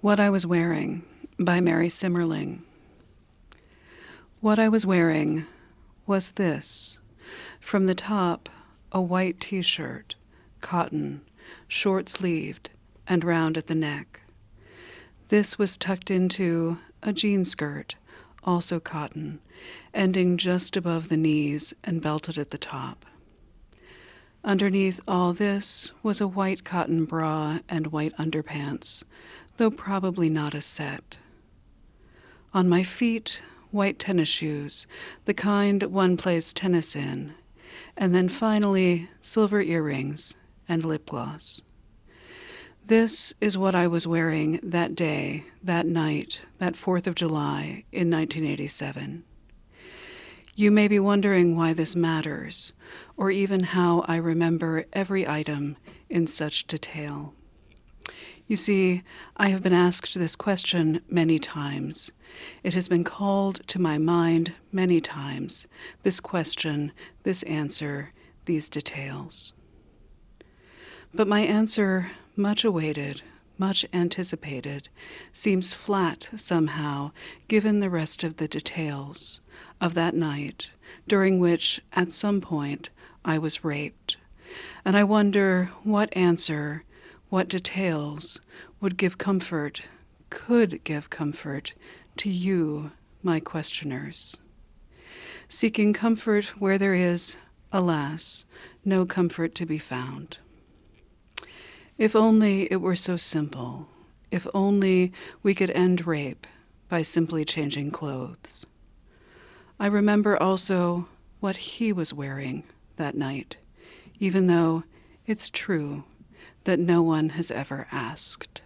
What I Was Wearing by Mary Simmerling. What I was wearing was this. From the top, a white t-shirt, cotton, short-sleeved, and round at the neck. This was tucked into a jean skirt, also cotton, ending just above the knees and belted at the top. Underneath all this was a white cotton bra and white underpants, though probably not a set. On my feet, white tennis shoes, the kind one plays tennis in, and then finally silver earrings and lip gloss. This is what I was wearing that day, that night, that 4th of July in 1987. You may be wondering why this matters, or even how I remember every item in such detail. You see, I have been asked this question many times. It has been called to my mind many times, this question, this answer, these details. But my answer, much awaited, much anticipated, seems flat somehow, given the rest of the details of that night, during which, at some point, I was raped. And I wonder what answer, what details would give comfort, could give comfort to you, my questioners. Seeking comfort where there is, alas, no comfort to be found. If only it were so simple. If only we could end rape by simply changing clothes. I remember also what he was wearing that night, even though it's true that no one has ever asked.